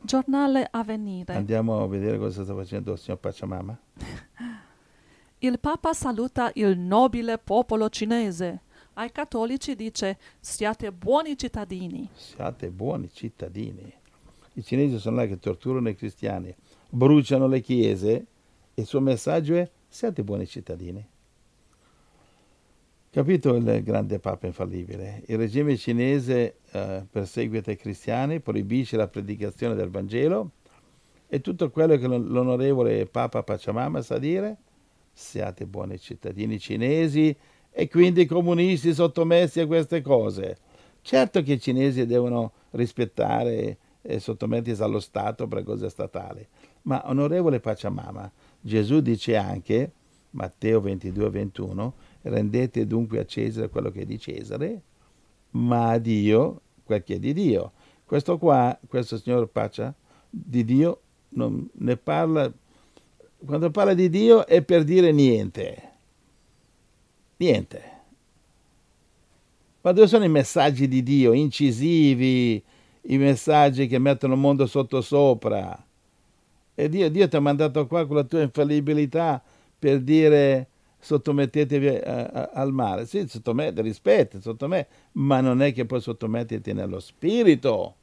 Giornale Avvenire. Andiamo a vedere cosa sta facendo il signor Pachamama. Il Papa saluta il nobile popolo cinese. Ai cattolici dice: siate buoni cittadini. Siate buoni cittadini. I cinesi sono là che torturano i cristiani, bruciano le chiese e il suo messaggio è siate buoni cittadini. Capito il grande Papa infallibile? Il regime cinese perseguita i cristiani, proibisce la predicazione del Vangelo e tutto quello che l'onorevole Papa Pachamama sa dire, siate buoni cittadini cinesi e quindi comunisti sottomessi a queste cose. Certo che i cinesi devono rispettare e sottomettersi allo Stato per cose statali, ma onorevole Pachamama, Gesù dice anche, Matteo 22-21, rendete dunque a Cesare quello che è di Cesare, ma a Dio quel che è di Dio. Questo qua, questo signor Pacia, di Dio non ne parla, quando parla di Dio è per dire niente. Niente. Ma dove sono i messaggi di Dio, incisivi, i messaggi che mettono il mondo sottosopra? E Dio ti ha mandato qua con la tua infallibilità per dire sottomettetevi al male. Sì, sottomette, rispetta, sottomette, ma non è che puoi sottometterti nello spirito.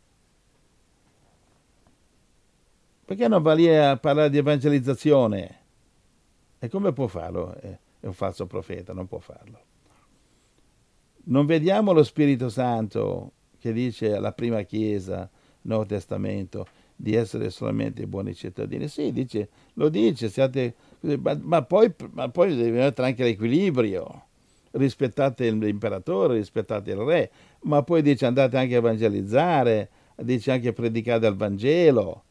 Perché non va lì a parlare di evangelizzazione? E come può farlo? È un falso profeta, non può farlo. Non vediamo lo Spirito Santo che dice alla prima Chiesa, Nuovo Testamento, di essere solamente buoni cittadini. Sì, dice, lo dice, siate, ma poi deve mettere anche l'equilibrio. Rispettate l'imperatore, rispettate il re, ma poi dice andate anche a evangelizzare, dice anche predicate il Vangelo.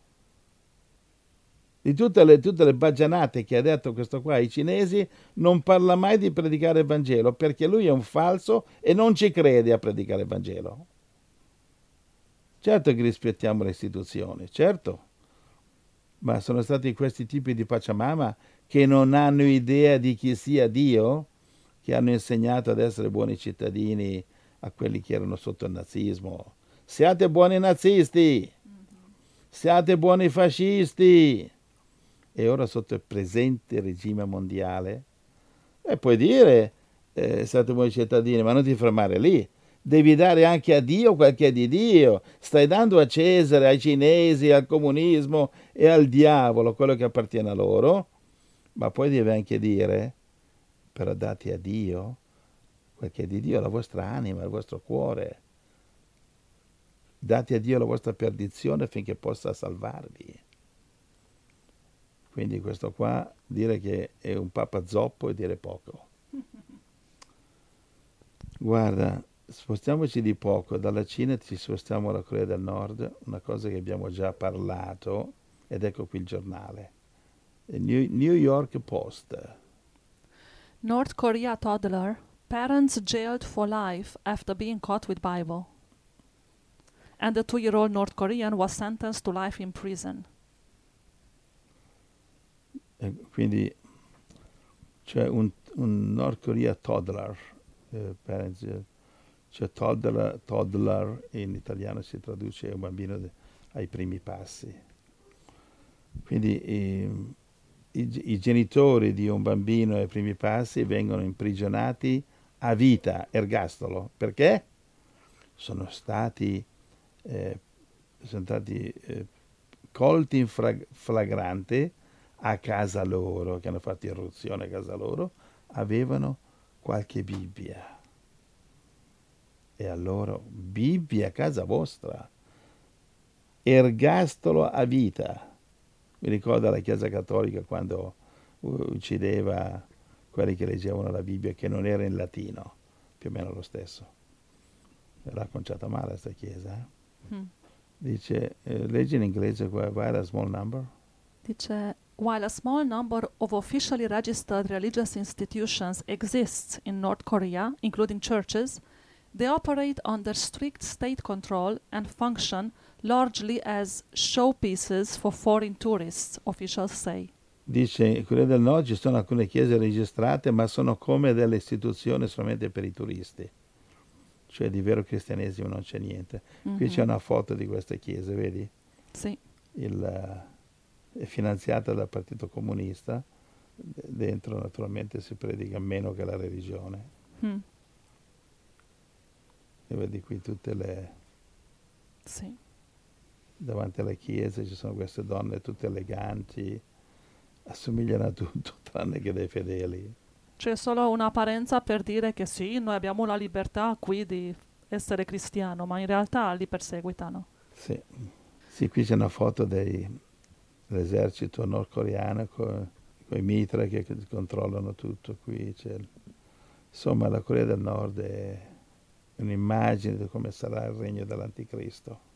Di tutte le baggianate che ha detto questo qua ai cinesi, non parla mai di predicare il Vangelo, perché lui è un falso e non ci crede a predicare il Vangelo. Certo che rispettiamo le istituzioni, certo, ma sono stati questi tipi di Pachamama che non hanno idea di chi sia Dio, che hanno insegnato ad essere buoni cittadini a quelli che erano sotto il nazismo. Siate buoni nazisti, siate buoni fascisti. E ora sotto il presente regime mondiale, e puoi dire siate buoni cittadini, ma non ti fermare lì. Devi dare anche a Dio quel che è di Dio. Stai dando a Cesare, ai cinesi, al comunismo e al diavolo quello che appartiene a loro, ma poi devi anche dire, però date a Dio quel che è di Dio, la vostra anima, il vostro cuore. Date a Dio la vostra perdizione affinché possa salvarvi. Quindi questo qua, dire che è un papa zoppo è dire poco. Guarda, spostiamoci di poco, dalla Cina ci spostiamo alla Corea del Nord, una cosa che abbiamo già parlato, ed ecco qui il giornale. Il New York Post. North Korea toddler. Parents jailed for life after being caught with Bible. And the 2-year-old North Korean was sentenced to life in prison. Quindi c'è un North Korea toddler, parents, cioè toddler in italiano si traduce un bambino ai primi passi. Quindi i genitori di un bambino ai primi passi vengono imprigionati a vita, ergastolo. Perché? Sono stati, eh, sono stati colti in flagrante a casa loro, che hanno fatto irruzione a casa loro, avevano qualche Bibbia. E allora, Bibbia a casa vostra, ergastolo a vita. Mi ricorda la Chiesa Cattolica quando uccideva quelli che leggevano la Bibbia che non era in latino, più o meno lo stesso. Era conciata male questa Chiesa. Dice, leggi in inglese qua, while a small number. Dice: while a small number of officially registered religious institutions exists in North Korea, including churches, they operate under strict state control and function largely as showpieces for foreign tourists, officials say. Dice, in Corea del Nord ci sono alcune chiese registrate, ma sono come delle istituzioni solamente per i turisti. Cioè di vero cristianesimo non c'è niente. Qui c'è una foto di queste chiese, vedi? Sì. è finanziata dal Partito Comunista, dentro naturalmente si predica meno che la religione. Mm. E vedi qui tutte le... Sì. davanti alla chiesa ci sono queste donne tutte eleganti, assomigliano a tutto tranne che dei fedeli. C'è solo un'apparenza per dire che sì, noi abbiamo la libertà qui di essere cristiano, ma in realtà li perseguitano. Sì, sì, qui c'è una foto dell'esercito nordcoreano con i mitra che controllano tutto qui. Insomma, la Corea del Nord è un'immagine di come sarà il regno dell'Anticristo.